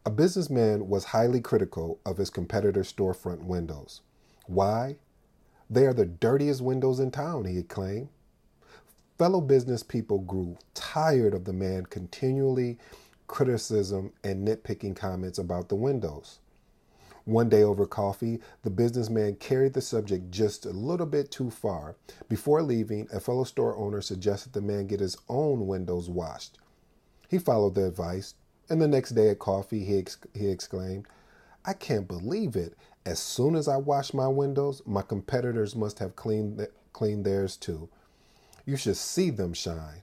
A businessman was highly critical of his competitor's storefront windows. Why? They are the dirtiest windows in town, he claimed. Fellow business people grew tired of the man continually criticism and nitpicking comments about the windows. One day over coffee, the businessman carried the subject just a little bit too far. Before leaving, a fellow store owner suggested the man get his own windows washed. He followed the advice, and the next day at coffee, he exclaimed, I can't believe it. As soon as I wash my windows, my competitors must have cleaned theirs too. You should see them shine.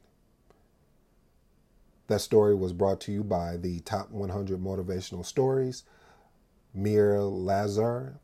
That story was brought to you by the Top 100 Motivational Stories, Mir Lazar,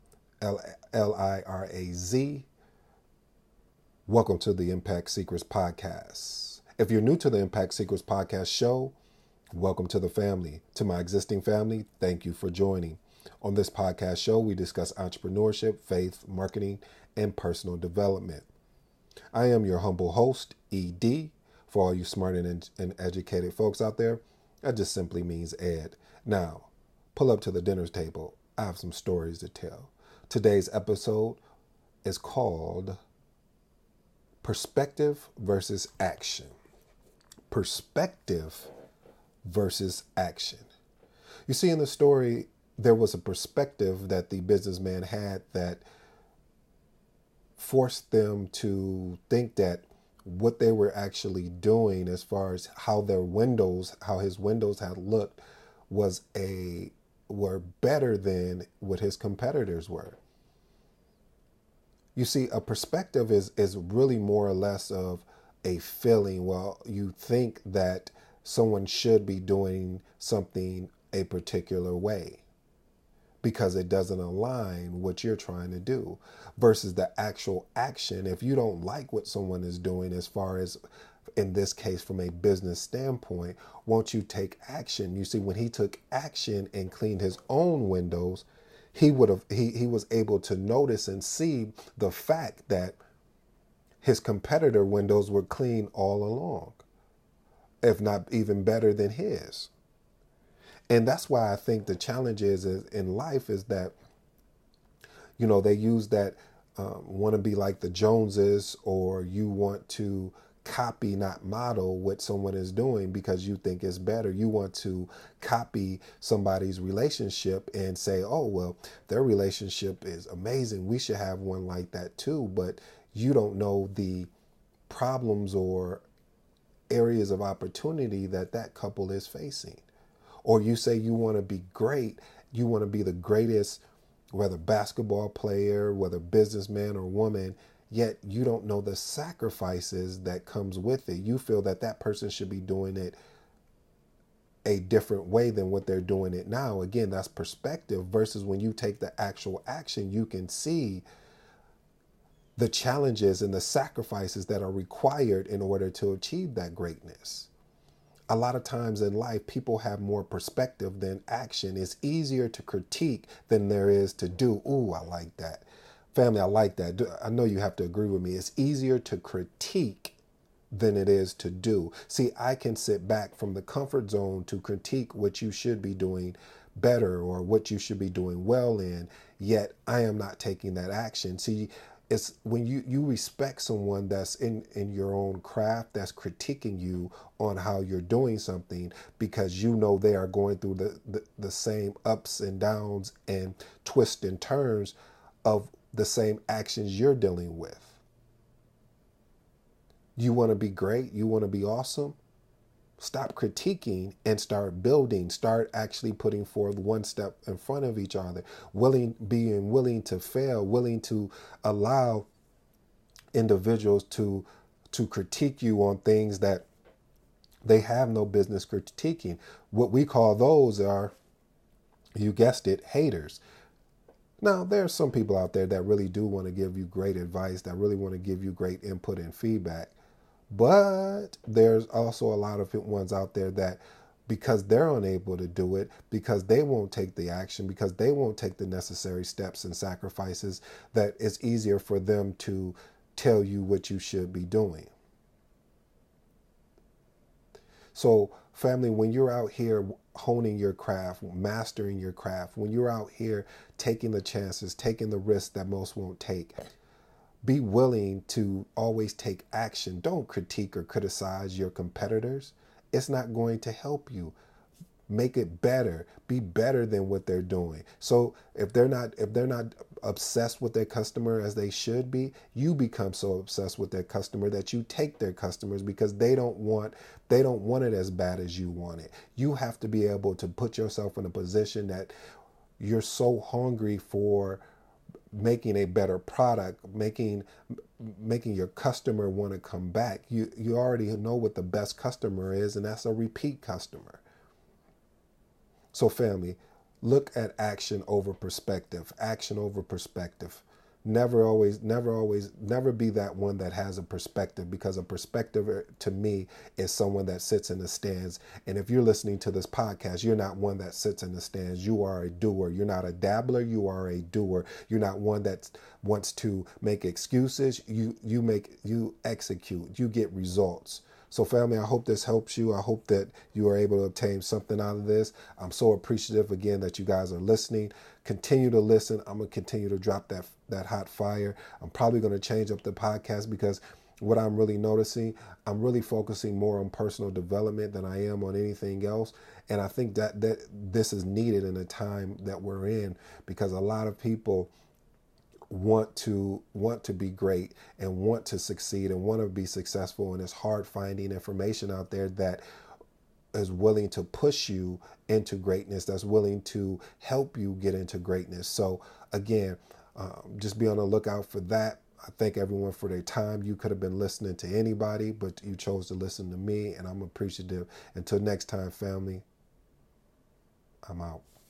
Liraz. Welcome to the Impact Secrets Podcast. If you're new to the Impact Secrets Podcast show, welcome to the family. To my existing family, thank you for joining. On this podcast show, we discuss entrepreneurship, faith, marketing, and personal development. I am your humble host, ED. For all you smart and educated folks out there, that just simply means Ed. Now, pull up to the dinner table. I have some stories to tell. Today's episode is called Perspective versus Action. Perspective versus action. You see, in the story, there was a perspective that the businessman had that forced them to think that what they were actually doing as far as how his windows had looked were better than what his competitors were. You see, a perspective is really more or less of a feeling. Well, you think that someone should be doing something a particular way because it doesn't align what you're trying to do versus the actual action. If you don't like what someone is doing, as far as in this case from a business standpoint, won't you take action? You see, when he took action and cleaned his own windows, he was able to notice and see the fact that his competitor windows were clean all along, if not even better than his. And that's why I think the challenge is in life is that, they use that want to be like the Joneses, or you want to copy, not model what someone is doing because you think it's better. You want to copy somebody's relationship and say, oh, well, their relationship is amazing. We should have one like that too. But you don't know the problems or areas of opportunity that couple is facing. Or you say you want to be great, you want to be the greatest, whether basketball player, whether businessman or woman, yet you don't know the sacrifices that comes with it. You feel that person should be doing it a different way than what they're doing it now. Again, that's perspective versus when you take the actual action, you can see the challenges and the sacrifices that are required in order to achieve that greatness. A lot of times in life, people have more perspective than action. It's easier to critique than there is to do. Ooh, I like that. Family, I like that. I know you have to agree with me. It's easier to critique than it is to do. See, I can sit back from the comfort zone to critique what you should be doing better or what you should be doing well in, yet I am not taking that action. See, it's when you respect someone that's in your own craft, that's critiquing you on how you're doing something, because you know they are going through the same ups and downs and twists and turns of the same actions you're dealing with. You want to be great? You want to be awesome? Stop critiquing and start building. Start actually putting forth one step in front of each other. Being willing to fail, willing to allow individuals to critique you on things that they have no business critiquing. What we call those are, you guessed it, haters. Now, there are some people out there that really do want to give you great advice, that really want to give you great input and feedback. But there's also a lot of ones out there that, because they're unable to do it, because they won't take the action, because they won't take the necessary steps and sacrifices, that it's easier for them to tell you what you should be doing. So, family, when you're out here honing your craft, mastering your craft, when you're out here taking the chances, taking the risks that most won't take, be willing to always take action. Don't critique or criticize your competitors. It's not going to help you. Make it better. Be better than what they're doing. So if they're not obsessed with their customer as they should be, you become so obsessed with their customer that you take their customers, because they don't want it as bad as you want it. You have to be able to put yourself in a position that you're so hungry for making a better product, making your customer want to come back. You already know what the best customer is, and that's a repeat customer. So family, look at action over perspective. Action over perspective. Never be that one that has a perspective, because a perspective to me is someone that sits in the stands. And if you're listening to this podcast, you're not one that sits in the stands. You are a doer. You're not a dabbler. You are a doer. You're not one that wants to make excuses. You execute. You get results. So family, I hope this helps you. I hope that you are able to obtain something out of this. I'm so appreciative again that you guys are listening. Continue to listen. I'm going to continue to drop that hot fire. I'm probably going to change up the podcast, because what I'm really noticing, I'm really focusing more on personal development than I am on anything else. And I think that this is needed in the time that we're in, because a lot of people want to be great and want to succeed and want to be successful, and it's hard finding information out there that is willing to push you into greatness, that's willing to help you get into greatness. So again, just be on the lookout for that. I thank everyone for their time. You could have been listening to anybody, but you chose to listen to me, and I'm appreciative. Until next time, family, I'm out.